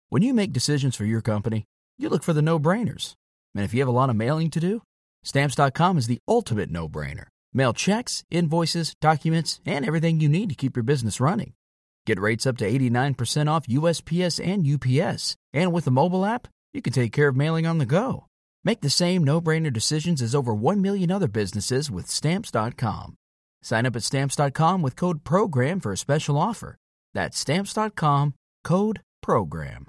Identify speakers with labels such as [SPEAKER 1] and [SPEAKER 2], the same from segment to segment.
[SPEAKER 1] When you make decisions for your company, you look for the no-brainers. And if you have a lot of mailing to do, Stamps.com is the ultimate no-brainer. Mail checks, invoices, documents, and everything you need to keep your business running. Get rates up to 89% off USPS and UPS. And with the mobile app, you can take care of mailing on the go. Make the same no-brainer decisions as over 1 million other businesses with Stamps.com. Sign up at Stamps.com with code PROGRAM for a special offer. That's Stamps.com, code PROGRAM.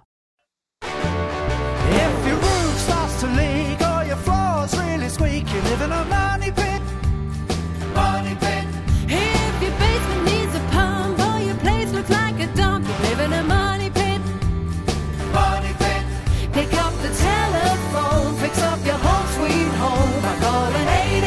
[SPEAKER 2] If your roof starts to leak or your floor's really squeak, you live in a money pit. Money pit.
[SPEAKER 3] If your basement needs a pump or your place looks like a dump, you live in a money pit.
[SPEAKER 2] Money pit.
[SPEAKER 3] Pick up the telephone, fix up your home sweet home by calling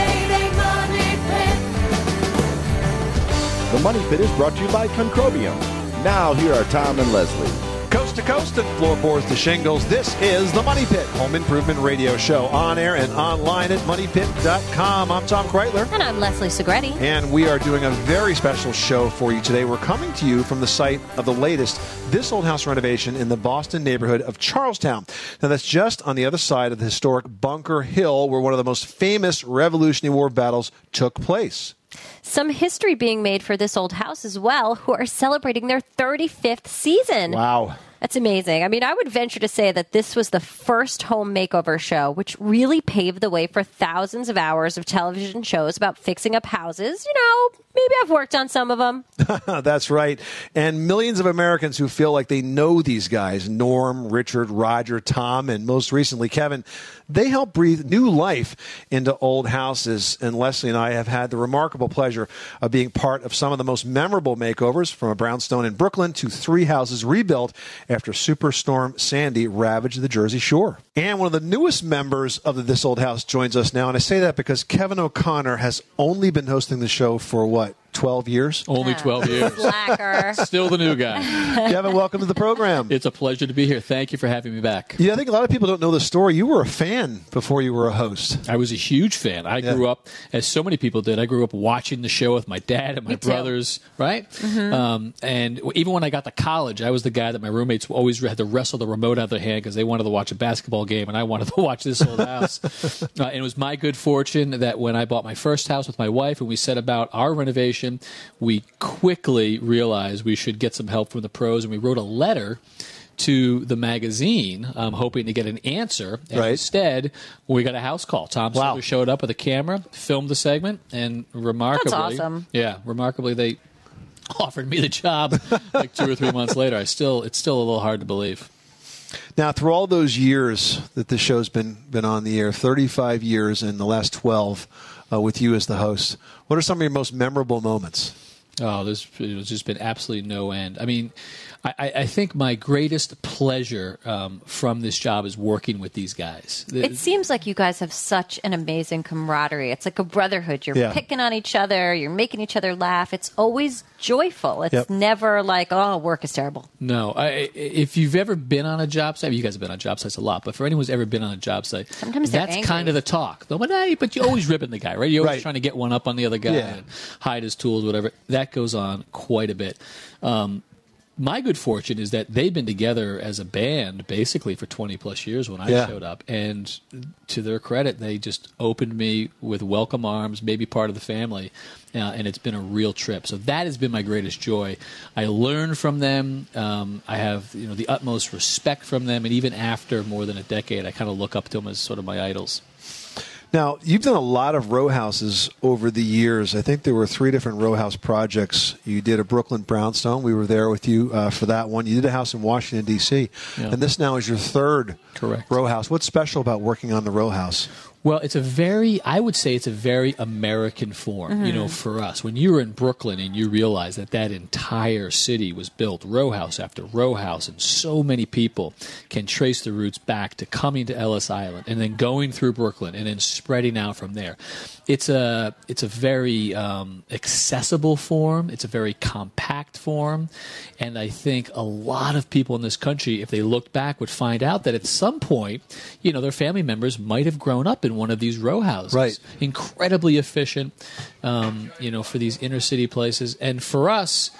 [SPEAKER 3] 888 Money Pit.
[SPEAKER 4] The Money Pit is brought to you by Concrobium. Now here are Tom and Leslie.
[SPEAKER 5] Coast to coast and floorboards to shingles, this is the Money Pit Home Improvement Radio Show, on air and online at moneypit.com. I'm Tom Kreitler.
[SPEAKER 6] And I'm Leslie Segretti.
[SPEAKER 5] And we are doing a very special show for you today. We're coming to you from the site of the latest This Old House renovation in the Boston neighborhood of Charlestown. Now, that's just on the other side of the historic Bunker Hill, where one of the most famous Revolutionary War battles took place.
[SPEAKER 6] Some history being made for This Old House as well, who are celebrating their 35th season.
[SPEAKER 5] Wow.
[SPEAKER 6] That's amazing. I mean, I would venture to say that this was the first home makeover show, which really paved the way for thousands of hours of television shows about fixing up houses. You know, maybe I've worked on some of them.
[SPEAKER 5] That's right. And millions of Americans who feel like they know these guys, Norm, Richard, Roger, Tom, and most recently Kevin, they help breathe new life into old houses. And Leslie and I have had the remarkable pleasure of being part of some of the most memorable makeovers, from a brownstone in Brooklyn to 3 houses rebuilt after Superstorm Sandy ravaged the Jersey Shore. And one of the newest members of the This Old House joins us now. And I say that because Kevin O'Connor has only been hosting the show for what? 12 years?
[SPEAKER 7] Only 12 years.
[SPEAKER 6] Slacker.
[SPEAKER 7] Still the new guy.
[SPEAKER 5] Kevin, welcome to the program.
[SPEAKER 7] It's a pleasure to be here. Thank you for having me back.
[SPEAKER 5] Yeah, I think a lot of people don't know the story. You were a fan before you were a host.
[SPEAKER 7] I was a huge fan. I grew up, as so many people did, I grew up watching the show with my dad and my brothers, right? Mm-hmm. And even when I got to college, I was the guy that my roommates always had to wrestle the remote out of their hand because they wanted to watch a basketball game and I wanted to watch This Old House. And it was my good fortune that when I bought my first house with my wife and we set about our renovation, we quickly realized we should get some help from the pros, and we wrote a letter to the magazine, hoping to get an answer. And instead, we got a house call. Tom Sawyer showed up with a camera, filmed the segment, and remarkably,
[SPEAKER 6] that's awesome.
[SPEAKER 7] Yeah, remarkably, they offered me the job like 2 or 3 months later. It's still a little hard to believe.
[SPEAKER 5] Now, through all those years that the show's been on the air, 35 years and the last 12 with you as the host, what are some of your most memorable moments?
[SPEAKER 7] Oh, there's just been absolutely no end. I mean, I think my greatest pleasure from this job is working with these guys.
[SPEAKER 6] It seems like you guys have such an amazing camaraderie. It's like a brotherhood. You're picking on each other. You're making each other laugh. It's always joyful. It's never like, oh, work is terrible.
[SPEAKER 7] No. If you've ever been on a job site, you guys have been on job sites a lot, but for anyone who's ever been on a job site,
[SPEAKER 6] sometimes
[SPEAKER 7] that's kind of the talk. But you're always ripping the guy, right? You're always trying to get one up on the other guy and hide his tools, whatever. That goes on quite a bit. My good fortune is that they've been together as a band basically for 20-plus years when I showed up. And to their credit, they just opened me with welcome arms, maybe part of the family, and it's been a real trip. So that has been my greatest joy. I learn from them. I have the utmost respect from them. And even after more than a decade, I kind of look up to them as sort of my idols.
[SPEAKER 5] Now, you've done a lot of row houses over the years. I think there were 3 different row house projects. You did a Brooklyn brownstone. We were there with you for that one. You did a house in Washington, D.C. Yeah. And this now is your 3rd row house. What's special about working on the row house?
[SPEAKER 7] Well, I would say it's a very American form, for us. When you were in Brooklyn and you realize that entire city was built row house after row house, and so many people can trace the roots back to coming to Ellis Island and then going through Brooklyn and then spreading out from there. It's a very accessible form. It's a very compact form. And I think a lot of people in this country, if they looked back, would find out that at some point, their family members might have grown up in one of these row houses.
[SPEAKER 5] Right.
[SPEAKER 7] Incredibly efficient, for these inner city places. And for us,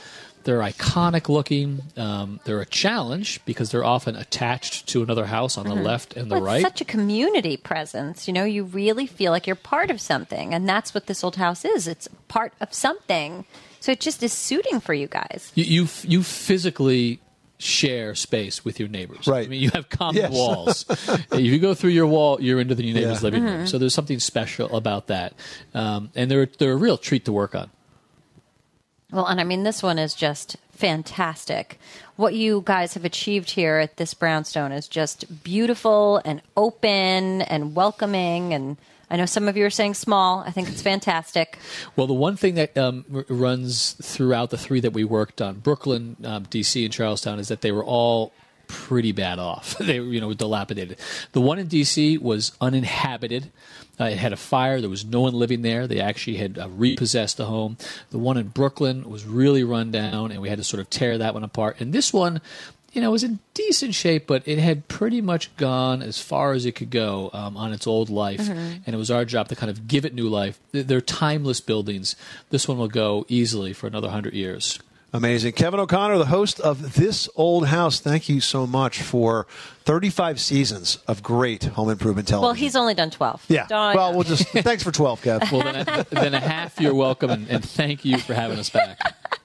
[SPEAKER 7] They're iconic looking. They're a challenge because they're often attached to another house on the left and the
[SPEAKER 6] Well,
[SPEAKER 7] right.
[SPEAKER 6] it's such a community presence. You know, you really feel like you're part of something, and that's what this old house is. It's part of something. So it just is suiting for you guys.
[SPEAKER 7] You physically share space with your neighbors.
[SPEAKER 5] Right.
[SPEAKER 7] I mean, you have common
[SPEAKER 5] Yes.
[SPEAKER 7] walls. If you go through your wall, you're into the neighbor's living room. So there's something special about that. And they're a real treat to work on.
[SPEAKER 6] Well, and I mean, this one is just fantastic. What you guys have achieved here at this brownstone is just beautiful and open and welcoming. And I know some of you are saying small. I think it's fantastic.
[SPEAKER 7] Well, the one thing that runs throughout the three that we worked on, Brooklyn, D.C., and Charlestown, is that they were all pretty bad off. They were, dilapidated. The one in D.C. was uninhabited. It had a fire. There was no one living there. They actually had repossessed the home. The one in Brooklyn was really run down, and we had to sort of tear that one apart. And this one, was in decent shape, but it had pretty much gone as far as it could go on its old life. And it was our job to kind of give it new life. They're timeless buildings. This one will go easily for another 100 years.
[SPEAKER 5] Amazing. Kevin O'Connor, the host of This Old House, thank you so much for 35 seasons of great home improvement television.
[SPEAKER 6] Well, he's only done 12.
[SPEAKER 5] Yeah.
[SPEAKER 6] Don't-
[SPEAKER 5] Well, we'll just thanks for 12, Kev.
[SPEAKER 7] Well, then a half, you're welcome, and thank you for having us back.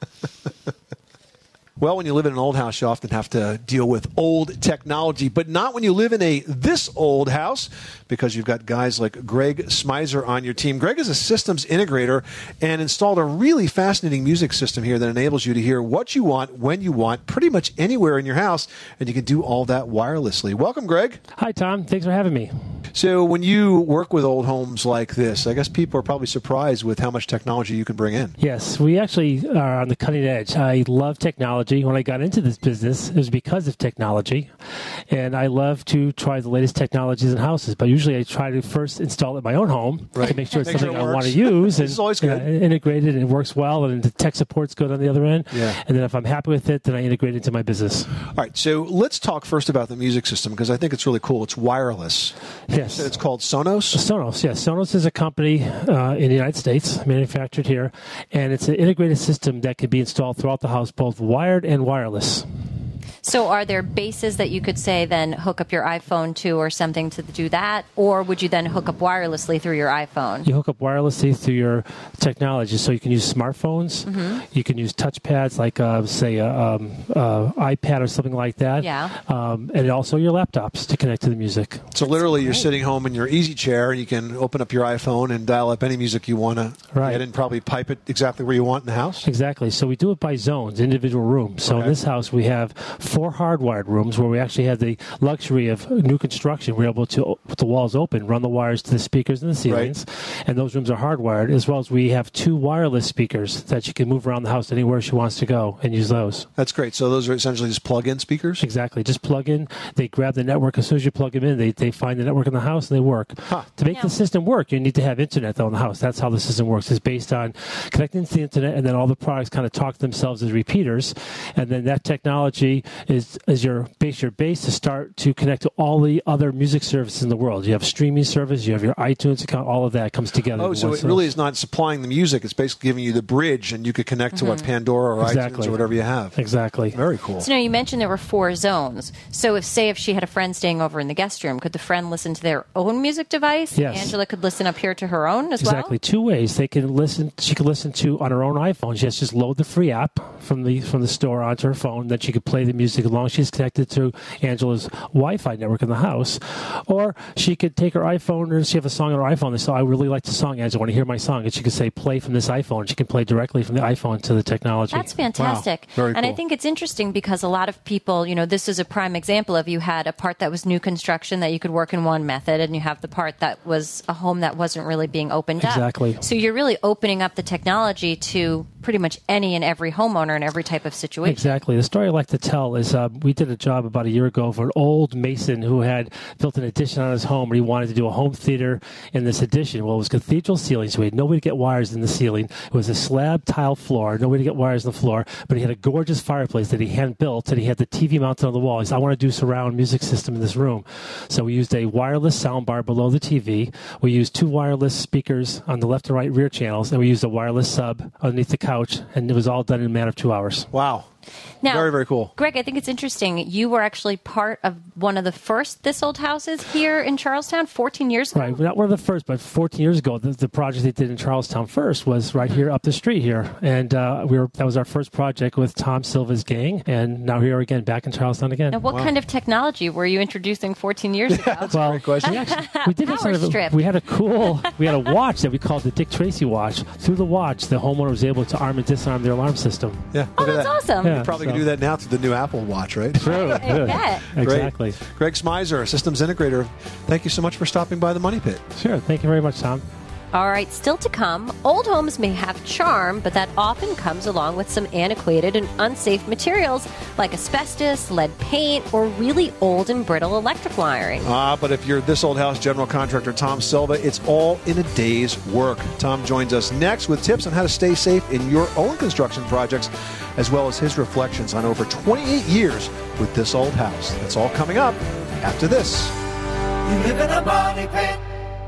[SPEAKER 5] Well, when you live in an old house, you often have to deal with old technology, but not when you live in this old house, because you've got guys like Greg Smizer on your team. Greg is a systems integrator and installed a really fascinating music system here that enables you to hear what you want, when you want, pretty much anywhere in your house, and you can do all that wirelessly. Welcome, Greg.
[SPEAKER 8] Hi, Tom. Thanks for having me.
[SPEAKER 5] So when you work with old homes like this, I guess people are probably surprised with how much technology you can bring in.
[SPEAKER 8] Yes, we actually are on the cutting edge. I love technology. When I got into this business, it was because of technology. And I love to try the latest technologies in houses. But usually I try to first install it in my own home to make sure it's
[SPEAKER 5] Make sure
[SPEAKER 8] something
[SPEAKER 5] it
[SPEAKER 8] I want to
[SPEAKER 5] works.
[SPEAKER 8] use.
[SPEAKER 5] This is always good.
[SPEAKER 8] Integrate it and it works well. And the tech support's good on the other end.
[SPEAKER 5] Yeah.
[SPEAKER 8] And then if I'm happy with it, then I integrate it into my business.
[SPEAKER 5] All right, so let's talk first about the music system, because I think it's really cool. It's wireless.
[SPEAKER 8] Yes.
[SPEAKER 5] It's called Sonos.
[SPEAKER 8] Sonos, yes. Sonos is a company in the United States, manufactured here, and it's an integrated system that can be installed throughout the house, both wired and wireless.
[SPEAKER 6] So are there bases that you could say then hook up your iPhone to or something to do that? Or would you then hook up wirelessly through your iPhone?
[SPEAKER 8] You hook up wirelessly through your technology, so you can use smartphones, you can use touchpads like, say, iPad or something like that, and also your laptops to connect to the music.
[SPEAKER 5] So literally you're sitting home in your easy chair, and you can open up your iPhone and dial up any music you want to get and probably pipe it exactly where you want in the house?
[SPEAKER 8] Exactly. So we do it by zones, individual rooms. So in this house, we have 4 hardwired rooms where we actually have the luxury of new construction. We're able to, with the walls open, run the wires to the speakers and the ceilings, and those rooms are hardwired, as well as we have 2 wireless speakers that you can move around the house anywhere she wants to go and use those.
[SPEAKER 5] That's great. So those are essentially just plug-in speakers?
[SPEAKER 8] Exactly. Just plug in. They grab the network. As soon as you plug them in, they find the network in the house and they work. To make the system work, you need to have internet, though, in the house. That's how the system works. It's based on connecting to the internet, and then all the products kind of talk to themselves as repeaters, and then that technology is your base to start to connect to all the other music services in the world. You have streaming service, you have your iTunes account, all of that comes together.
[SPEAKER 5] Oh, so it really is not supplying the music. It's basically giving you the bridge, and you could connect to what Pandora or iTunes or whatever you have.
[SPEAKER 8] Exactly.
[SPEAKER 5] Very cool.
[SPEAKER 6] So now you mentioned there were 4 zones. So if she had a friend staying over in the guest room, could the friend listen to their own music device?
[SPEAKER 8] Yes.
[SPEAKER 6] Angela could listen up here to her own as well?
[SPEAKER 8] Exactly. 2 ways. She can listen to on her own iPhone. She has to just load the free app from the store onto her phone. Then she could play the music as long as she's connected to Angela's Wi-Fi network in the house. Or she could take her iPhone, or she have a song on her iPhone. And so I really like the song, Angela. I want to hear my song. And she could say, play from this iPhone. And she can play directly from the iPhone to the technology.
[SPEAKER 6] That's fantastic.
[SPEAKER 5] Wow. Very
[SPEAKER 6] and
[SPEAKER 5] cool.
[SPEAKER 6] I think it's interesting because a lot of people, this is a prime example of you had a part that was new construction that you could work in one method, and you have the part that was a home that wasn't really being opened up.
[SPEAKER 8] Exactly.
[SPEAKER 6] So you're really opening up the technology to pretty much any and every homeowner in every type of situation.
[SPEAKER 8] Exactly. The story I like to tell is we did a job about a year ago for an old mason who had built an addition on his home, and he wanted to do a home theater in this addition. Well, it was cathedral ceiling, so he had no way to get wires in the ceiling. It was a slab tile floor, no way to get wires in the floor, but he had a gorgeous fireplace that he hand built, and he had the TV mounted on the wall. He said, I want to do surround music system in this room. So we used a wireless sound bar below the TV. We used 2 wireless speakers on the left and right rear channels, and we used a wireless sub underneath the couch, and it was all done in a matter of 2 hours.
[SPEAKER 5] Wow.
[SPEAKER 6] Now,
[SPEAKER 5] Very, very cool.
[SPEAKER 6] Greg, I think it's interesting. You were actually part of one of the first This Old Houses here in Charlestown 14 years ago.
[SPEAKER 8] Right, not one of the first, but 14 years ago, the project they did in Charlestown first was right here up the street here, and that was our first project with Tom Silva's gang, and now here again, back in Charlestown again.
[SPEAKER 6] Now, what kind of technology were you introducing 14 years ago?
[SPEAKER 5] That's a great question.
[SPEAKER 8] We did have
[SPEAKER 6] Power strip.
[SPEAKER 8] we had a watch that we called the Dick Tracy watch. Through the watch, the homeowner was able to arm and disarm their alarm system.
[SPEAKER 5] Yeah,
[SPEAKER 6] Oh,
[SPEAKER 5] look at
[SPEAKER 6] that's
[SPEAKER 5] that.
[SPEAKER 6] awesome.
[SPEAKER 8] Yeah.
[SPEAKER 5] Probably
[SPEAKER 8] So-
[SPEAKER 5] can do that now through the new Apple Watch, right?
[SPEAKER 8] True.
[SPEAKER 6] I bet.
[SPEAKER 8] Exactly.
[SPEAKER 5] Greg Smizer, systems integrator. Thank you so much for stopping by the Money Pit.
[SPEAKER 8] Sure. Thank you very much, Tom.
[SPEAKER 6] All right, still to come, old homes may have charm, but that often comes along with some antiquated and unsafe materials like asbestos, lead paint, or really old and brittle electric wiring.
[SPEAKER 5] But if you're This Old House general contractor Tom Silva, it's all in a day's work. Tom joins us next with tips on how to stay safe in your own construction projects, as well as his reflections on over 28 years with This Old House. That's all coming up after this.
[SPEAKER 2] You live in a money pit.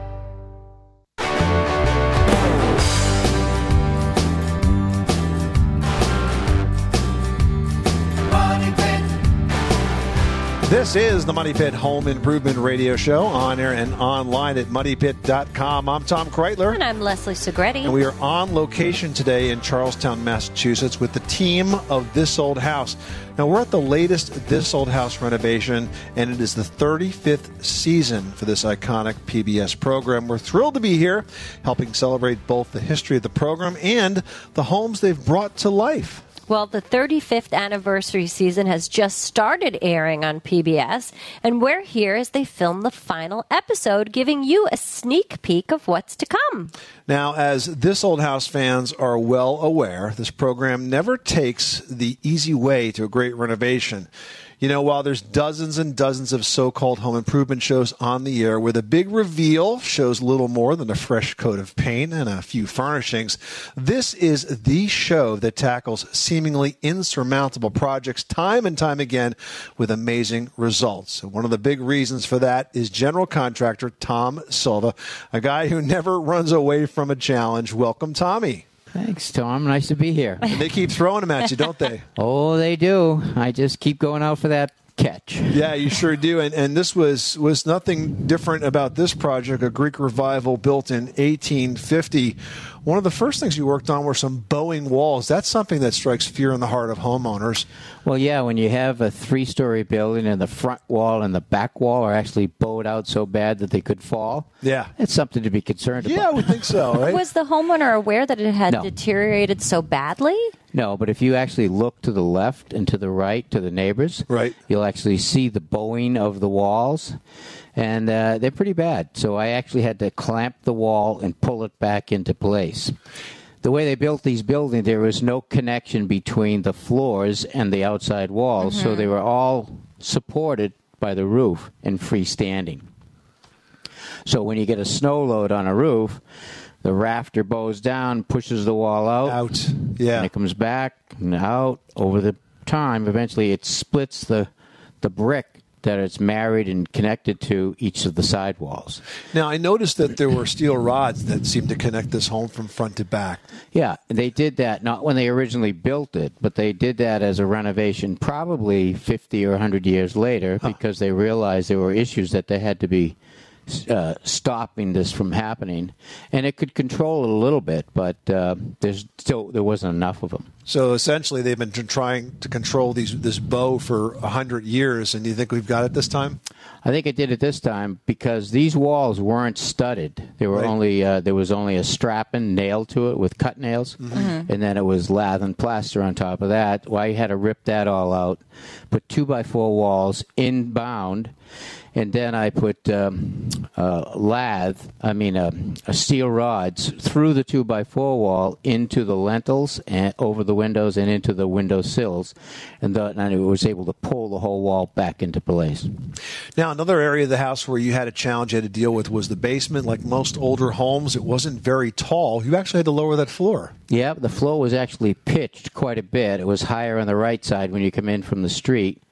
[SPEAKER 2] Money pit.
[SPEAKER 5] This is the Money Pit Home Improvement Radio Show, on air and online at moneypit.com. I'm Tom Kreitler.
[SPEAKER 6] And I'm Leslie Segretti.
[SPEAKER 5] And we are on location today in Charlestown, Massachusetts with the team of This Old House. Now, we're at the latest This Old House renovation, and it is the 35th season for this iconic PBS program. We're thrilled to be here, helping celebrate both the history of the program and the homes they've brought to life.
[SPEAKER 6] Well, the 35th anniversary season has just started airing on PBS, and we're here as they film the final episode, giving you a sneak peek of what's to come.
[SPEAKER 5] Now, as This Old House fans are well aware, this program never takes the easy way to a great renovation. You know, while there's dozens and dozens of so-called home improvement shows on the air where the big reveal shows little more than a fresh coat of paint and a few furnishings, this is the show that tackles seemingly insurmountable projects time and time again with amazing results. And one of the big reasons for that is general contractor Tom Silva, a guy who never runs away from a challenge. Welcome, Tommy.
[SPEAKER 9] Thanks, Tom. Nice to be here.
[SPEAKER 5] They keep throwing them at you, don't they?
[SPEAKER 9] Oh, they do. I just keep going out for that catch.
[SPEAKER 5] Yeah, you sure do. And this was nothing different about this project, a Greek revival built in 1850. One of the first things you worked on were some bowing walls. That's something that strikes fear in the heart of homeowners.
[SPEAKER 9] Well, yeah, when you have a 3-story building and the front wall and the back wall are actually bowed out so bad that they could fall,
[SPEAKER 5] Yeah.
[SPEAKER 9] it's something to be concerned
[SPEAKER 5] Yeah, I
[SPEAKER 9] about.
[SPEAKER 5] would think so, right?
[SPEAKER 6] Was the homeowner aware that it had
[SPEAKER 9] No.
[SPEAKER 6] deteriorated so badly?
[SPEAKER 9] No, but if you actually look to the left and to the right, to the neighbors,
[SPEAKER 5] Right.
[SPEAKER 9] you'll actually see the bowing of the walls, and they're pretty bad. So I actually had to clamp the wall and pull it back into place. The way they built these buildings, there was no connection between the floors and the outside walls, so they were all supported by the roof and freestanding. So when you get a snow load on a roof, the rafter bows down, pushes the wall
[SPEAKER 5] Out.
[SPEAKER 9] and
[SPEAKER 5] Yeah.
[SPEAKER 9] it comes back and out over the time. Eventually, it splits the brick that it's married and connected to each of the side walls.
[SPEAKER 5] Now, I noticed that there were steel rods that seemed to connect this home from front to back.
[SPEAKER 9] Yeah, they did that not when they originally built it, but they did that as a renovation probably 50 or 100 years later because they realized there were issues that they had to be stopping this from happening. And it could control it a little bit, but there wasn't enough of them.
[SPEAKER 5] So essentially, they've been trying to control this bow for 100 years, and do you think we've got it this time?
[SPEAKER 9] I think it did it this time because these walls weren't studded. They were
[SPEAKER 5] Right.
[SPEAKER 9] there was only a strapping nailed to it with cut nails, and then it was lath and plaster on top of that. Well, I had to rip that all out, put 2x4 walls inbound, and then I put steel rods through the 2x4 wall into the lintels and over the windows and into the window sills, and I was able to pull the whole wall back into place.
[SPEAKER 5] Now, another area of the house where you had a challenge you had to deal with was the basement. Like most older homes, it wasn't very tall. You actually had to lower that floor.
[SPEAKER 9] Yeah, the floor was actually pitched quite a bit. It was higher on the right side when you come in from the street.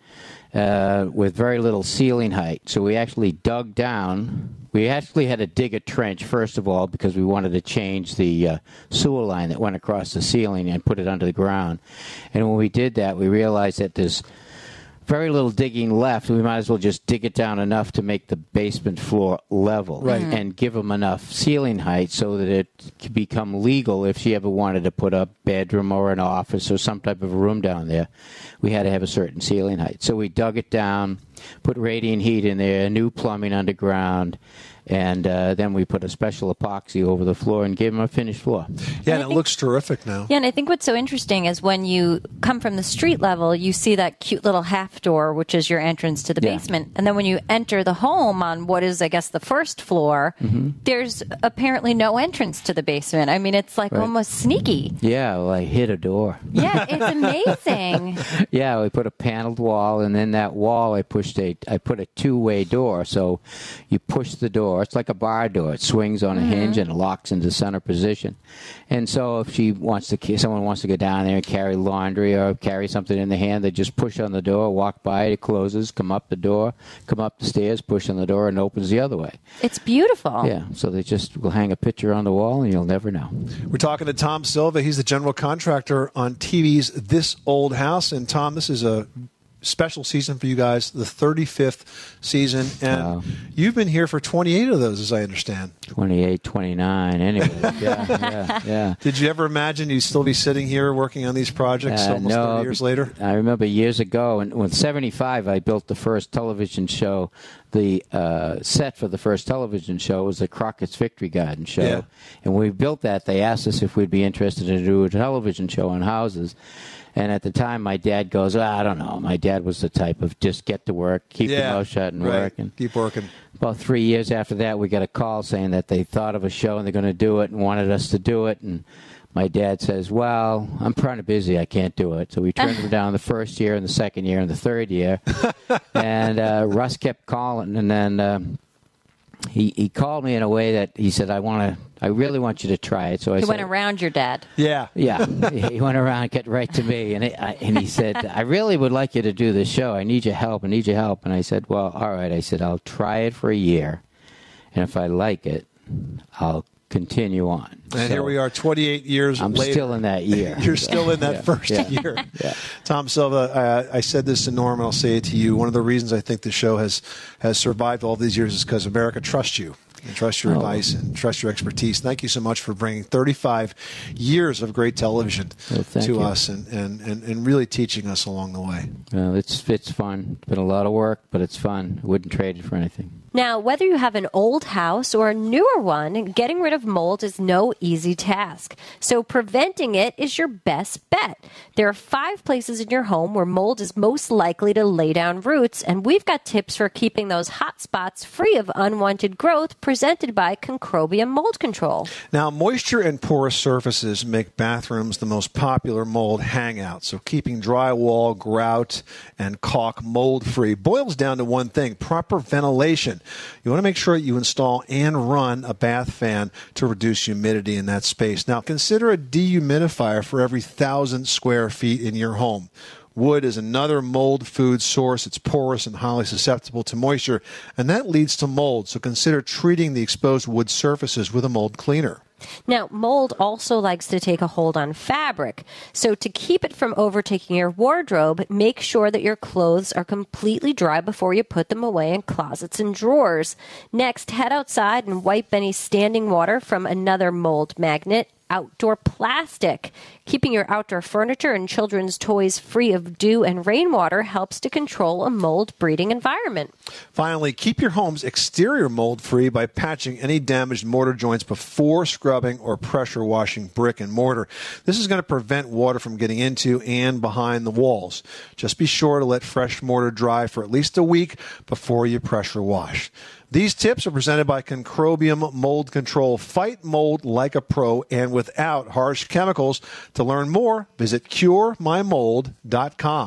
[SPEAKER 9] with very little ceiling height. So we actually dug down. We actually had to dig a trench, first of all, because we wanted to change the sewer line that went across the ceiling and put it under the ground. And when we did that, we realized that there's very little digging left. We might as well just dig it down enough to make the basement floor level and give them enough ceiling height so that it could become legal if she ever wanted to put a bedroom or an office or some type of room down there. We had to have a certain ceiling height. So we dug it down, put radiant heat in there, new plumbing underground, and then we put a special epoxy over the floor and gave them a finished floor.
[SPEAKER 5] Yeah, and it looks terrific now.
[SPEAKER 6] Yeah, and I think what's so interesting is when you come from the street level, you see that cute little half door, which is your entrance to the basement. And then when you enter the home on what is, I guess, the first floor, there's apparently no entrance to the basement. I mean, it's like almost sneaky.
[SPEAKER 9] Yeah, well, I hit a door.
[SPEAKER 6] Yeah, it's amazing.
[SPEAKER 9] Yeah, we put a paneled wall, and in that wall I put a two-way door. So you push the door. It's like a bar door. It swings on a hinge and locks into center position. And so if someone wants to go down there and carry laundry or carry something in the hand, they just push on the door, walk by it, it closes, come up the door, come up the stairs, push on the door, and it opens the other way.
[SPEAKER 6] It's beautiful.
[SPEAKER 9] Yeah, so they just will hang a picture on the wall, and you'll never know.
[SPEAKER 5] We're talking to Tom Silva. He's the general contractor on TV's This Old House. And Tom, this is a special season for you guys, the 35th season, and you've been here for 28 of those, as I understand.
[SPEAKER 9] 28, 29, anyway. Yeah.
[SPEAKER 5] Did you ever imagine you'd still be sitting here working on these projects almost 30 years later?
[SPEAKER 9] I remember years ago, and with 75, I built the first television show. The set for the first television show was the Crockett's Victory Garden show.
[SPEAKER 5] Yeah.
[SPEAKER 9] And when we built that, they asked us if we'd be interested in doing a television show on houses. And at the time, my dad goes, I don't know. My dad was the type of just get to work, keep your mouth shut, and work. And
[SPEAKER 5] keep working.
[SPEAKER 9] About 3 years after that, we got a call saying that they thought of a show and they're going to do it and wanted us to do it. And my dad says, well, I'm kind of busy. I can't do it. So we turned him down the first year and the second year and the third year. And Russ kept calling. And then he called me in a way that he said, I really want you to try it. So I said,
[SPEAKER 6] went around your dad.
[SPEAKER 5] Yeah.
[SPEAKER 9] He went around and get right to me. And he said, I really would like you to do this show. I need your help. And I said, well, all right. I said, I'll try it for a year. And if I like it, I'll continue on.
[SPEAKER 5] And here we are 28 years
[SPEAKER 9] later. I'm still in that year.
[SPEAKER 5] You're still in that first year.
[SPEAKER 9] Yeah.
[SPEAKER 5] Tom Silva, I said this to Norm, and I'll say it to you. One of the reasons I think the show has survived all these years is because America trusts you. And trust your advice and trust your expertise. Thank you so much for bringing 35 years of great television to us and really teaching us along the way.
[SPEAKER 9] Well, it's fun. It's been a lot of work, but it's fun. I wouldn't trade it for anything.
[SPEAKER 6] Now, whether you have an old house or a newer one, getting rid of mold is no easy task. So preventing it is your best bet. There are 5 places in your home where mold is most likely to lay down roots, and we've got tips for keeping those hot spots free of unwanted growth presented by Concrobium Mold Control.
[SPEAKER 5] Now, moisture and porous surfaces make bathrooms the most popular mold hangout. So keeping drywall, grout, and caulk mold-free boils down to one thing: proper ventilation. You want to make sure that you install and run a bath fan to reduce humidity in that space. Now, consider a dehumidifier for every 1,000 square feet in your home. Wood is another mold food source. It's porous and highly susceptible to moisture, and that leads to mold. So consider treating the exposed wood surfaces with a mold cleaner.
[SPEAKER 6] Now, mold also likes to take a hold on fabric. So to keep it from overtaking your wardrobe, make sure that your clothes are completely dry before you put them away in closets and drawers. Next, head outside and wipe any standing water from another mold magnet. Outdoor plastic. Keeping your outdoor furniture and children's toys free of dew and rainwater helps to control a mold-breeding environment.
[SPEAKER 5] Finally, keep your home's exterior mold-free by patching any damaged mortar joints before scrubbing or pressure washing brick and mortar. This is going to prevent water from getting into and behind the walls. Just be sure to let fresh mortar dry for at least a week before you pressure wash. These tips are presented by Concrobium Mold Control. Fight mold like a pro and without harsh chemicals. To learn more, visit CureMyMold.com.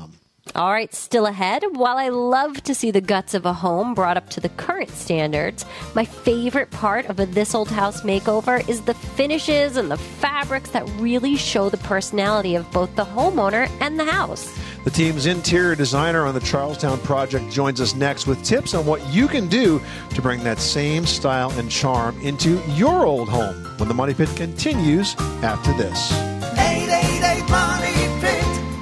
[SPEAKER 6] All right, still ahead. While I love to see the guts of a home brought up to the current standards, my favorite part of a This Old House makeover is the finishes and the fabrics that really show the personality of both the homeowner and the house.
[SPEAKER 5] The team's interior designer on the Charlestown project joins us next with tips on what you can do to bring that same style and charm into your old home when the Money Pit continues after this.
[SPEAKER 2] 888 Money Pit.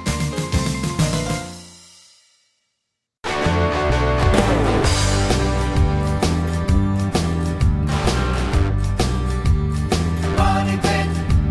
[SPEAKER 2] Money Pit.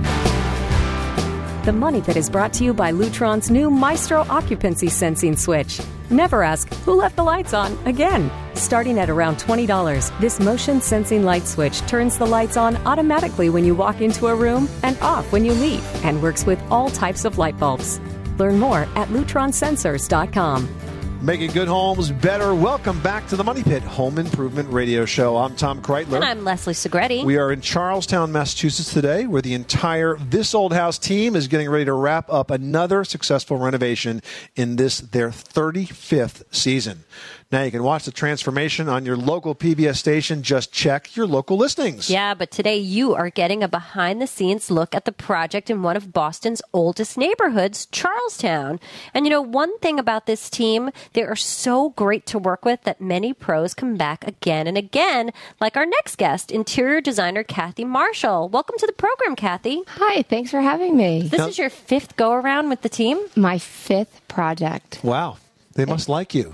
[SPEAKER 10] The Money Pit is brought to you by Lutron's new Maestro occupancy sensing switch. Never ask, who left the lights on again? Starting at around $20, this motion sensing light switch turns the lights on automatically when you walk into a room and off when you leave, and works with all types of light bulbs. Learn more at lutronsensors.com.
[SPEAKER 5] Making good homes better. Welcome back to the Money Pit Home Improvement Radio Show. I'm Tom Kreitler.
[SPEAKER 6] And I'm Leslie Segretti.
[SPEAKER 5] We are in Charlestown, Massachusetts today, where the entire This Old House team is getting ready to wrap up another successful renovation in their 35th season. Now you can watch the transformation on your local PBS station. Just check your local listings.
[SPEAKER 6] Yeah, but today you are getting a behind-the-scenes look at the project in one of Boston's oldest neighborhoods, Charlestown. And you know, one thing about this team, they are so great to work with that many pros come back again and again, like our next guest, interior designer Kathy Marshall. Welcome to the program, Kathy.
[SPEAKER 11] Hi, thanks for having me.
[SPEAKER 6] This is your 5th go-around with the team?
[SPEAKER 11] My 5th project.
[SPEAKER 5] Wow. They must like you.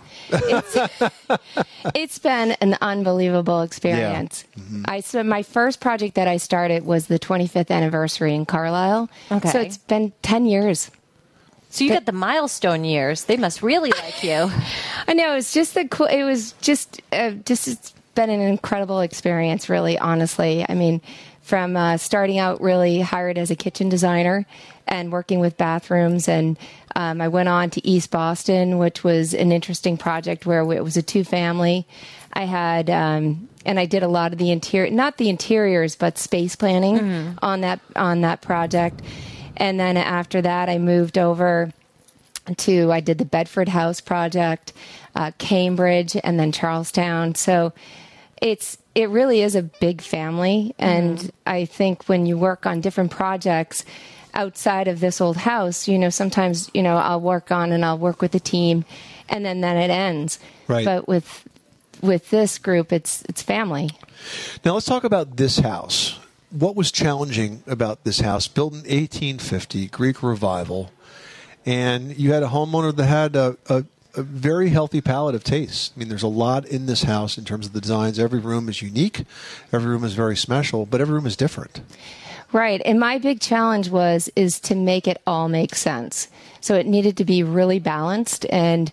[SPEAKER 11] It's been an unbelievable experience. Yeah. Mm-hmm. My first project that I started was the 25th anniversary in Carlisle. Okay. So it's been 10 years.
[SPEAKER 6] So you got the milestone years. They must really like you.
[SPEAKER 11] I know. It's just it was just it's been an incredible experience, really, honestly. I mean, from starting out really hired as a kitchen designer and working with bathrooms. And I went on to East Boston, which was an interesting project where it was a 2-family. I had, and I did a lot of the interior, not the interiors, but space planning on that project. And then after that, I moved over I did the Bedford House project, Cambridge, and then Charlestown. So it really is a big family. And I think when you work on different projects outside of This Old House, sometimes, I'll work with the team and then it ends. Right. But with this group, it's family.
[SPEAKER 5] Now let's talk about this house. What was challenging about this house? Built in 1850, Greek Revival, and you had a homeowner that had a very healthy palette of taste. I mean, there's a lot in this house in terms of the designs. Every room is unique. Every room is very special, but every room is different.
[SPEAKER 11] Right. And my big challenge is to make it all make sense. So it needed to be really balanced. And,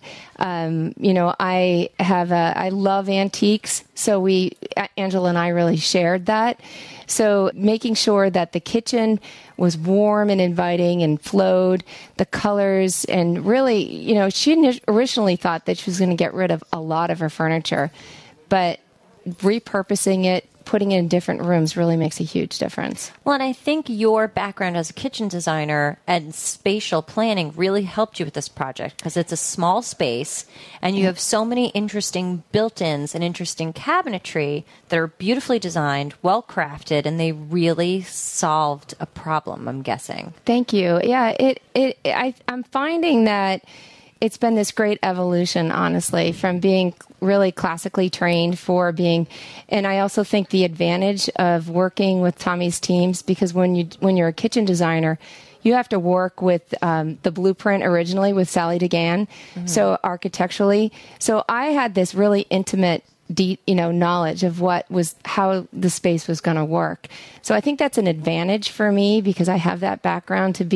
[SPEAKER 11] I love antiques. So Angela and I really shared that. So making sure that the kitchen was warm and inviting and flowed, the colors, and really, she originally thought that she was going to get rid of a lot of her furniture, but repurposing it, putting it in different rooms really makes a huge difference.
[SPEAKER 6] Well, and I think your background as a kitchen designer and spatial planning really helped you with this project because it's a small space and you have so many interesting built-ins and interesting cabinetry that are beautifully designed, well crafted, and they really solved a problem, I'm guessing.
[SPEAKER 11] Thank you. Yeah, I'm finding that it's been this great evolution, honestly, from being really classically trained and I also think the advantage of working with Tommy's teams, because when you're a kitchen designer, you have to work with the blueprint originally with Sally DeGan, so architecturally. So I had this really intimate knowledge of how the space was going to work. So I think that's an advantage for me because I have that background to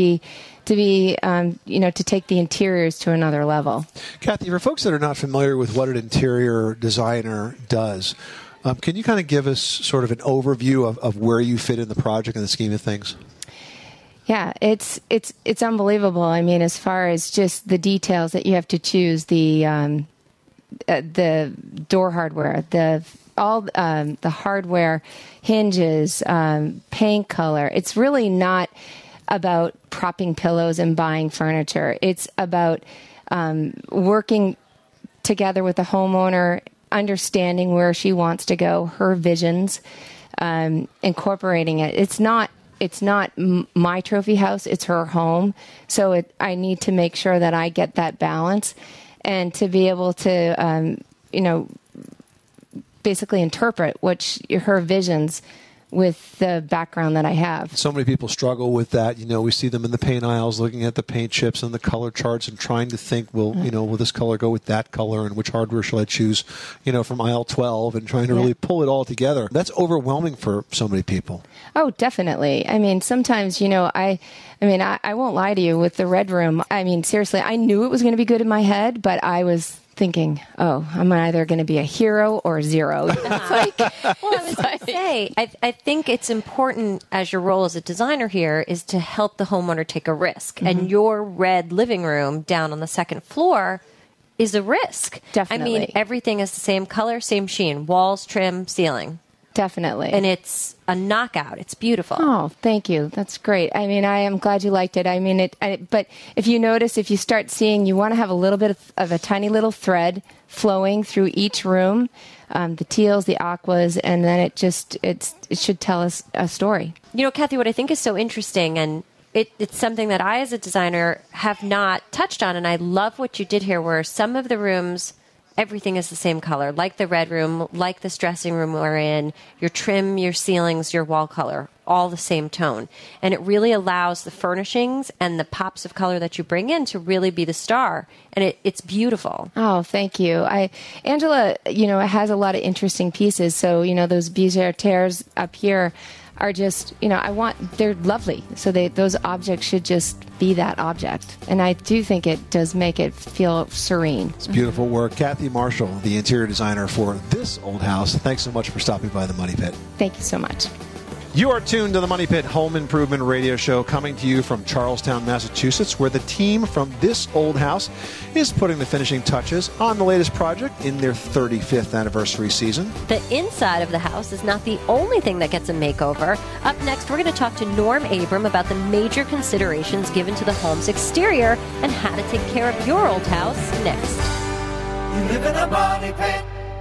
[SPEAKER 11] take the interiors to another level.
[SPEAKER 5] Kathy, for folks that are not familiar with what an interior designer does, can you kind of give us sort of an overview of where you fit in the project in the scheme of things?
[SPEAKER 11] Yeah, it's unbelievable. I mean, as far as just the details that you have to choose, the door hardware, the hardware, hinges, paint color. It's really not about propping pillows and buying furniture. It's about working together with the homeowner, understanding where she wants to go, her visions, incorporating it. It's not my trophy house, it's her home. So I need to make sure that I get that balance and to be able to, basically interpret her visions with the background that I have.
[SPEAKER 5] So many people struggle with that. We see them in the paint aisles looking at the paint chips and the color charts and trying to think, will this color go with that color and which hardware shall I choose, from aisle 12 and trying to really pull it all together. That's overwhelming for so many people.
[SPEAKER 11] Oh, definitely. I mean, sometimes, I won't lie to you with the Red Room. I mean, seriously, I knew it was going to be good in my head, but I was thinking, I'm either going to be a hero or a zero.
[SPEAKER 6] I was going to say, I think it's important as your role as a designer here is to help the homeowner take a risk. Mm-hmm. And your red living room down on the second floor is a risk.
[SPEAKER 11] Definitely.
[SPEAKER 6] I mean, everything is the same color, same sheen, walls, trim, ceiling.
[SPEAKER 11] Definitely.
[SPEAKER 6] And it's a knockout. It's beautiful.
[SPEAKER 11] Oh, thank you. That's great. I mean, I am glad you liked it. I mean, but if you notice, if you start seeing, you want to have a little bit of a tiny little thread flowing through each room, the teals, the aquas, and then it should tell us a story.
[SPEAKER 6] Kathy, what I think is so interesting, and it's something that I, as a designer, have not touched on, and I love what you did here, where some of the rooms, everything is the same color, like the Red Room, like this dressing room we're in, your trim, your ceilings, your wall color, all the same tone. And it really allows the furnishings and the pops of color that you bring in to really be the star. And it's beautiful.
[SPEAKER 11] Oh, thank you. Angela, has a lot of interesting pieces. So, those bijouteries up here are just, they're lovely. So those objects should just be that object. And I do think it does make it feel serene.
[SPEAKER 5] It's beautiful work. Kathy Marshall, the interior designer for this old house. Thanks so much for stopping by the Money Pit.
[SPEAKER 11] Thank you so much.
[SPEAKER 5] You are tuned to the Money Pit Home Improvement Radio Show, coming to you from Charlestown, Massachusetts, where the team from This Old House is putting the finishing touches on the latest project in their 35th anniversary season.
[SPEAKER 6] The inside of the house is not the only thing that gets a makeover. Up next, we're going to talk to Norm Abram about the major considerations given to the home's exterior and how to take care of your old house next.
[SPEAKER 2] You live in a Money Pit.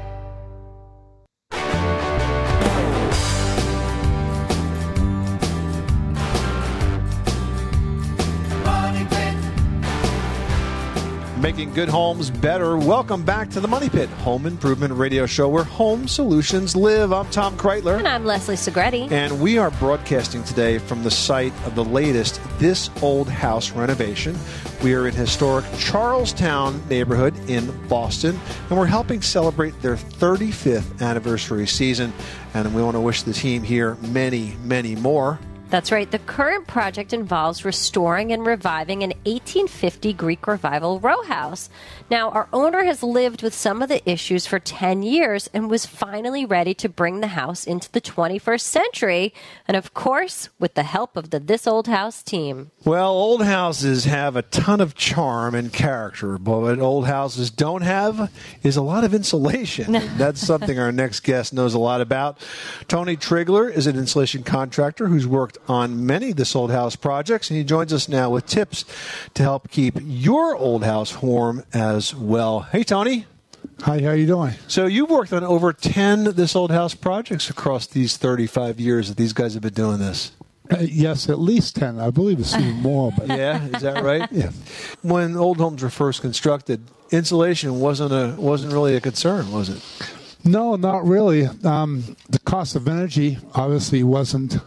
[SPEAKER 5] Making good homes better. Welcome back to the Money Pit Home Improvement Radio Show, where home solutions live. I'm Tom Kreitler.
[SPEAKER 6] And I'm Leslie Segretti.
[SPEAKER 5] And we are broadcasting today from the site of the latest This Old House renovation. We are in historic Charlestown neighborhood in Boston, and we're helping celebrate their 35th anniversary season. And we want to wish the team here many, many more.
[SPEAKER 6] That's right. The current project involves restoring and reviving an 1850 Greek Revival row house. Now, our owner has lived with some of the issues for 10 years and was finally ready to bring the house into the 21st century. And of course, with the help of the This Old House team.
[SPEAKER 5] Well, old houses have a ton of charm and character, but what old houses don't have is a lot of insulation. That's something our next guest knows a lot about. Tony Trigler is an insulation contractor who's worked on many This Old House projects, and he joins us now with tips to help keep your old house warm as well. Hey, Tony.
[SPEAKER 12] Hi, how you doing?
[SPEAKER 5] So you've worked on over 10 This Old House projects across these 35 years that these guys have been doing this.
[SPEAKER 12] Yes, at least 10. I believe it's even more. But
[SPEAKER 5] yeah, is that right?
[SPEAKER 12] Yeah.
[SPEAKER 5] When old homes were first constructed, insulation wasn't really a concern, was it?
[SPEAKER 12] No, not really. The cost of energy obviously wasn't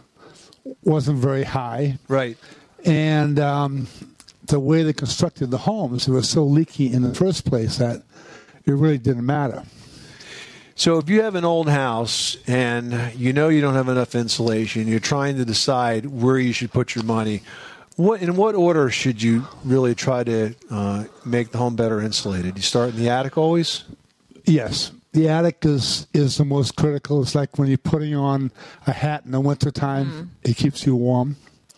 [SPEAKER 12] very high.
[SPEAKER 5] Right.
[SPEAKER 12] And the way they constructed the homes, it was so leaky in the first place that it really didn't matter.
[SPEAKER 5] So if you have an old house and you don't have enough insulation, you're trying to decide where you should put your money, in what order should you really try to make the home better insulated? You start in the attic always?
[SPEAKER 12] Yes. The attic is the most critical. It's like when you're putting on a hat in the wintertime, it keeps you warm.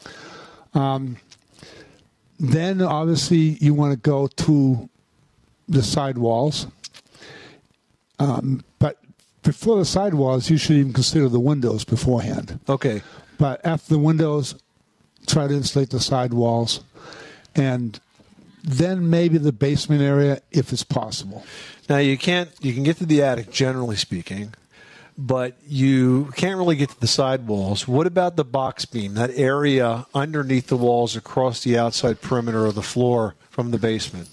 [SPEAKER 12] Then, obviously, you want to go to the sidewalls. But before the sidewalls, you should even consider the windows beforehand.
[SPEAKER 5] Okay.
[SPEAKER 12] But after the windows, try to insulate the sidewalls. And then maybe the basement area if it's possible.
[SPEAKER 5] Now you can get to the attic, generally speaking, but you can't really get to the side walls. What about the box beam, that area underneath the walls across the outside perimeter of the floor from the basement?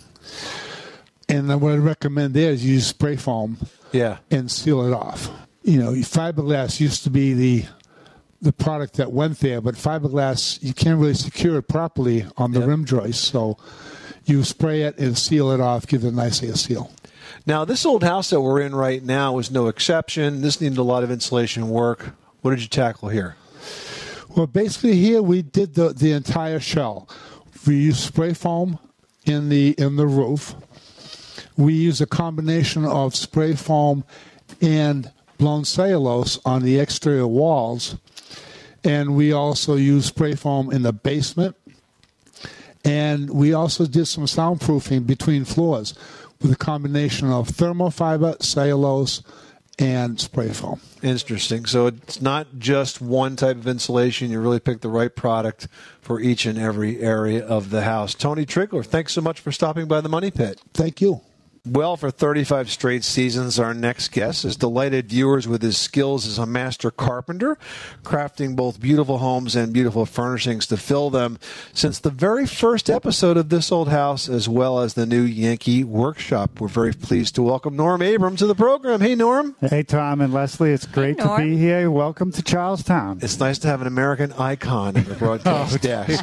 [SPEAKER 12] And what I recommend there is use spray foam
[SPEAKER 5] Yeah.
[SPEAKER 12] and seal it off. You know, fiberglass used to be the product that went there, but fiberglass, you can't really secure it properly on the rim joist, so you spray it and seal it off, give it a nice air seal.
[SPEAKER 5] Now, this old house that we're in right now was no exception. This needed a lot of insulation work. What did you tackle here?
[SPEAKER 12] Well, basically here we did the entire shell. We used spray foam in the roof. We used a combination of spray foam and blown cellulose on the exterior walls. And we also used spray foam in the basement. And we also did some soundproofing between floors with a combination of thermal fiber, cellulose, and spray foam.
[SPEAKER 5] Interesting. So it's not just one type of insulation. You really picked the right product for each and every area of the house. Tony Trigler, thanks so much for stopping by the Money Pit.
[SPEAKER 12] Thank you.
[SPEAKER 5] Well, for 35 straight seasons, our next guest has delighted viewers with his skills as a master carpenter, crafting both beautiful homes and beautiful furnishings to fill them since the very first episode of This Old House, as well as the new Yankee Workshop. We're very pleased to welcome Norm Abram to the program. Hey, Norm.
[SPEAKER 13] Hey, Tom and Leslie. It's great to be here. Welcome to Charlestown.
[SPEAKER 5] It's nice to have an American icon at the broadcast desk.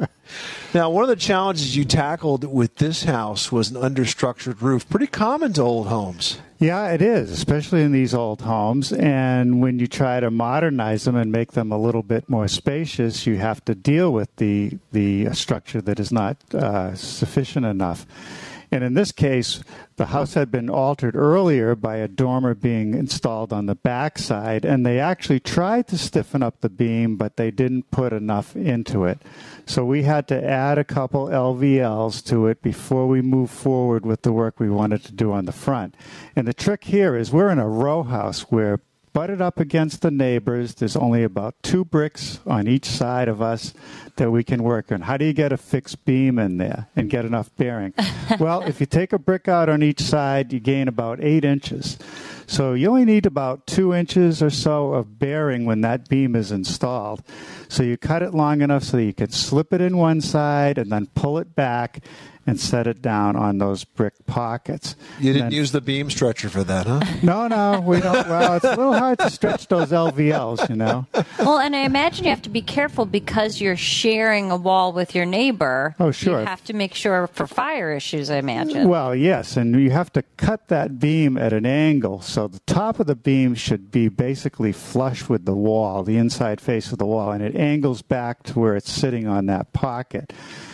[SPEAKER 5] Now, one of the challenges you tackled with this house was an understructured roof. Pretty common to old homes.
[SPEAKER 13] Yeah, it is, especially in these old homes. And when you try to modernize them and make them a little bit more spacious, you have to deal with the structure that is not sufficient enough. And in this case, the house had been altered earlier by a dormer being installed on the backside, and they actually tried to stiffen up the beam, but they didn't put enough into it. So we had to add a couple LVLs to it before we moved forward with the work we wanted to do on the front. And the trick here is we're in a row house. We're butted up against the neighbors. There's only about 2 bricks on each side of us that we can work on. How do you get a fixed beam in there and get enough bearing? Well, if you take a brick out on each side, you gain about 8 inches. So you only need about 2 inches or so of bearing when that beam is installed. So you cut it long enough so that you can slip it in one side and then pull it back and set it down on those brick pockets.
[SPEAKER 5] You didn't use the beam stretcher for that, huh?
[SPEAKER 13] No, we don't. Well, it's a little hard to stretch those LVLs, you know.
[SPEAKER 6] Well, and I imagine you have to be careful because you're sharing a wall with your neighbor.
[SPEAKER 13] Oh, sure.
[SPEAKER 6] You have to make sure for fire issues, I imagine.
[SPEAKER 13] Well, yes, and you have to cut that beam at an angle. So the top of the beam should be basically flush with the wall, the inside face of the wall, and it angles back to where it's sitting on that pocket.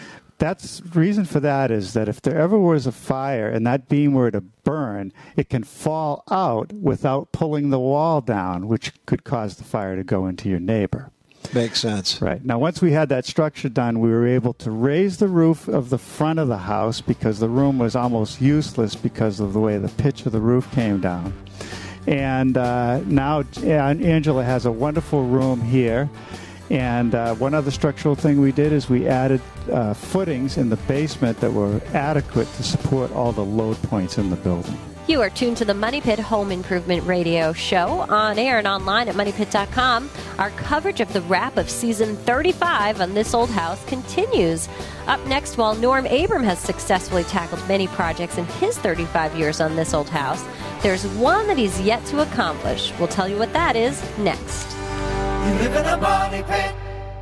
[SPEAKER 13] The reason for that is that if there ever was a fire and that beam were to burn, it can fall out without pulling the wall down, which could cause the fire to go into your neighbor.
[SPEAKER 5] Makes sense.
[SPEAKER 13] Right. Now, once we had that structure done, we were able to raise the roof of the front of the house because the room was almost useless because of the way the pitch of the roof came down. And now Angela has a wonderful room here. And one other structural thing we did is we added footings in the basement that were adequate to support all the load points in the building.
[SPEAKER 6] You are tuned to the Money Pit Home Improvement Radio Show on air and online at MoneyPit.com. Our coverage of the wrap of season 35 on This Old House continues. Up next, while Norm Abram has successfully tackled many projects in his 35 years on This Old House, there's one that he's yet to accomplish. We'll tell you what that is next.
[SPEAKER 2] You live in a money pit.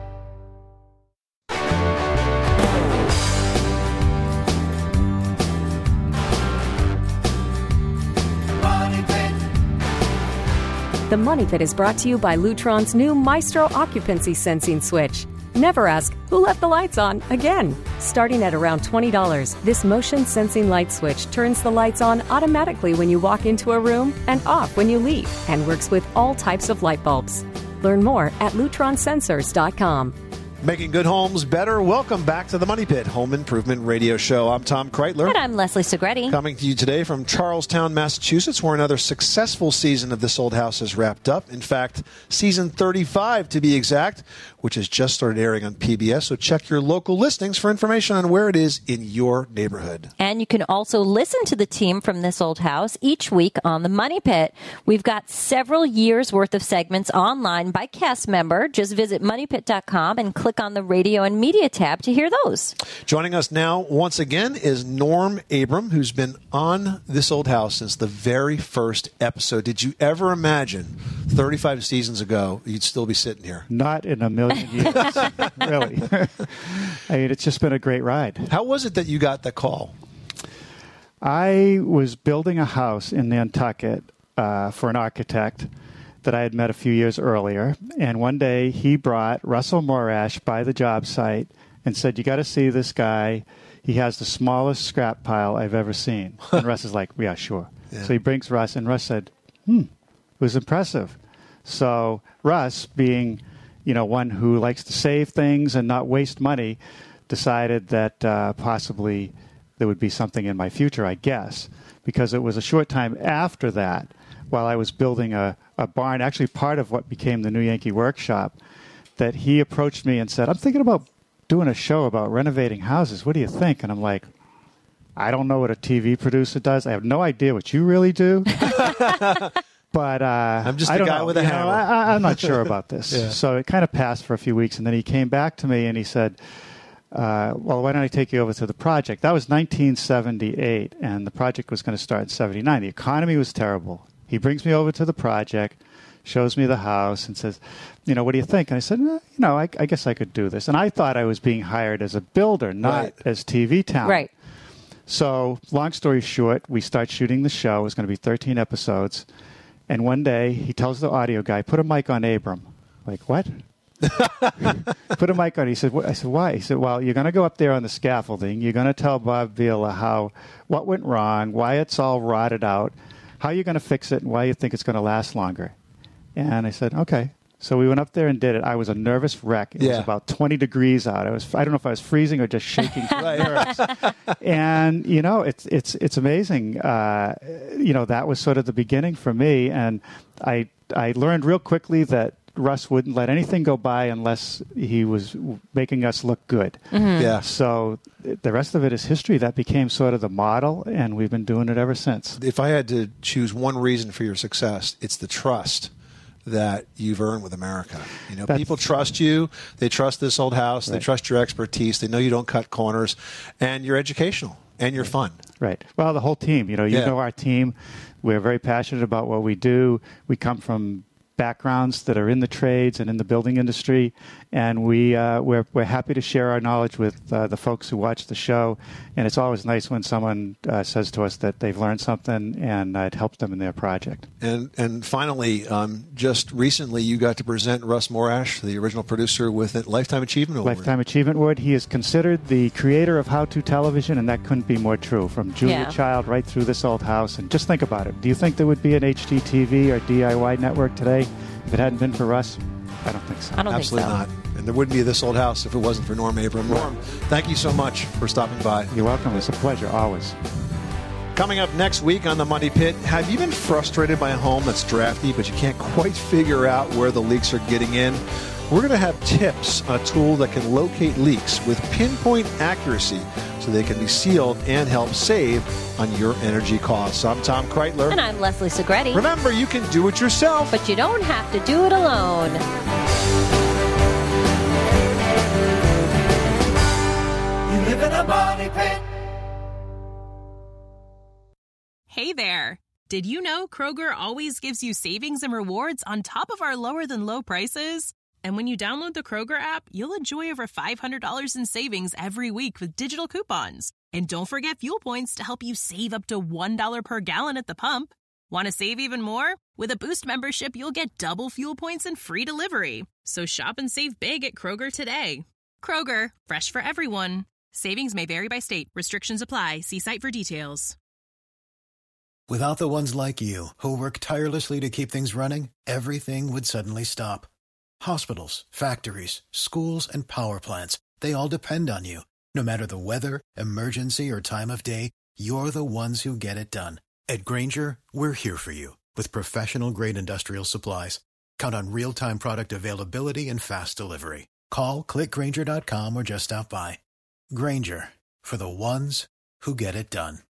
[SPEAKER 2] Money pit.
[SPEAKER 10] The Money Pit is brought to you by Lutron's new Maestro occupancy sensing switch. Never ask, who left the lights on again? Starting at around $20, this motion sensing light switch turns the lights on automatically when you walk into a room and off when you leave, and works with all types of light bulbs. Learn more at lutronsensors.com.
[SPEAKER 5] Making good homes better. Welcome back to the Money Pit Home Improvement Radio Show. I'm Tom Kreitler.
[SPEAKER 6] And I'm Leslie Segretti.
[SPEAKER 5] Coming to you today from Charlestown, Massachusetts, where another successful season of This Old House is wrapped up. In fact, season 35 to be exact, which has just started airing on PBS. So check your local listings for information on where it is in your neighborhood.
[SPEAKER 6] And you can also listen to the team from This Old House each week on the Money Pit. We've got several years worth of segments online by cast member. Just visit moneypit.com and click on the radio and media tab to hear those.
[SPEAKER 5] Joining us now once again is Norm Abram, who's been on This Old House since the very first episode. Did you ever imagine 35 seasons ago you'd still be sitting here?
[SPEAKER 13] Not in a million years, really. I mean, it's just been a great ride.
[SPEAKER 5] How was it that you got the call?
[SPEAKER 13] I was building a house in Nantucket for an architect that I had met a few years earlier. And one day he brought Russell Morash by the job site and said, "You got to see this guy. He has the smallest scrap pile I've ever seen." And Russ is like, "Yeah, sure." Yeah. So he brings Russ, and Russ said, it was impressive. So Russ, being, one who likes to save things and not waste money, decided that possibly there would be something in my future, I guess, because it was a short time after that, while I was building a barn, actually part of what became the New Yankee Workshop, that he approached me and said, "I'm thinking about doing a show about renovating houses. What do you think?" And I'm like, "I don't know what a TV producer does. I have no idea what you really do." But
[SPEAKER 5] I'm just
[SPEAKER 13] a
[SPEAKER 5] guy with a hammer.
[SPEAKER 13] I'm not sure about this.
[SPEAKER 5] Yeah.
[SPEAKER 13] So it kind of passed for a few weeks, and then he came back to me and he said, "Well, why don't I take you over to the project?" That was 1978, and the project was going to start in 79. The economy was terrible. He brings me over to the project, shows me the house, and says, "What do you think?" And I said, I guess I could do this. And I thought I was being hired as a builder, not as TV talent.
[SPEAKER 6] Right.
[SPEAKER 13] So, long story short, we start shooting the show. It was going to be 13 episodes. And one day, he tells the audio guy, "Put a mic on Abram." Like, what? Put a mic on. He said, I said, "Why?" He said, "Well, you're going to go up there on the scaffolding. You're going to tell Bob Vila what went wrong, why it's all rotted out, how you're going to fix it, and why you think it's going to last longer." And I said, "Okay." So we went up there and did it. I was a nervous wreck. It was about 20 degrees out. I don't know if I was freezing or just shaking from nerves. And it's amazing. That was sort of the beginning for me. And I learned real quickly that Russ wouldn't let anything go by unless he was making us look good.
[SPEAKER 6] Mm-hmm.
[SPEAKER 5] Yeah.
[SPEAKER 13] So the rest of it is history. That became sort of the model, and we've been doing it ever since.
[SPEAKER 5] If I had to choose one reason for your success, it's the trust that you've earned with America. People trust you. They trust This Old House. Right. They trust your expertise. They know you don't cut corners, and you're educational and you're fun.
[SPEAKER 13] Right. Well, the whole team. You know our team. We're very passionate about what we do. We come from backgrounds that are in the trades and in the building industry, and we're happy to share our knowledge with the folks who watch the show. And it's always nice when someone says to us that they've learned something and it helps them in their project.
[SPEAKER 5] And finally, just recently you got to present Russ Morash, the original producer, with a Lifetime Achievement Award.
[SPEAKER 13] Lifetime Achievement Award. He is considered the creator of how-to television, and that couldn't be more true, from Julia Child right through This Old House. And just think about it. Do you think there would be an HGTV or DIY network today if it hadn't been for Russ? I don't think so.
[SPEAKER 6] I don't
[SPEAKER 5] Absolutely
[SPEAKER 6] think so.
[SPEAKER 5] not. And there wouldn't be This Old House if it wasn't for Norm Abram. Norm, thank you so much for stopping by.
[SPEAKER 13] You're welcome. It's a pleasure, always.
[SPEAKER 5] Coming up next week on the Money Pit, have you been frustrated by a home that's drafty, but you can't quite figure out where the leaks are getting in? We're going to have tips on a tool that can locate leaks with pinpoint accuracy so they can be sealed and help save on your energy costs. I'm Tom Kreitler.
[SPEAKER 6] And I'm Leslie Segretti.
[SPEAKER 5] Remember, you can do it yourself,
[SPEAKER 6] but you don't have to do it alone.
[SPEAKER 2] You live in a money pit.
[SPEAKER 14] Hey there. Did you know Kroger always gives you savings and rewards on top of our lower-than-low prices? And when you download the Kroger app, you'll enjoy over $500 in savings every week with digital coupons. And don't forget fuel points to help you save up to $1 per gallon at the pump. Want to save even more? With a Boost membership, you'll get double fuel points and free delivery. So shop and save big at Kroger today. Kroger, fresh for everyone. Savings may vary by state. Restrictions apply. See site for details.
[SPEAKER 15] Without the ones like you, who work tirelessly to keep things running, everything would suddenly stop. Hospitals, factories, schools, and power plants, they all depend on you. No matter the weather, emergency, or time of day, you're the ones who get it done. At Grainger, we're here for you with professional-grade industrial supplies. Count on real-time product availability and fast delivery. Call, click Grainger.com, or just stop by. Grainger, for the ones who get it done.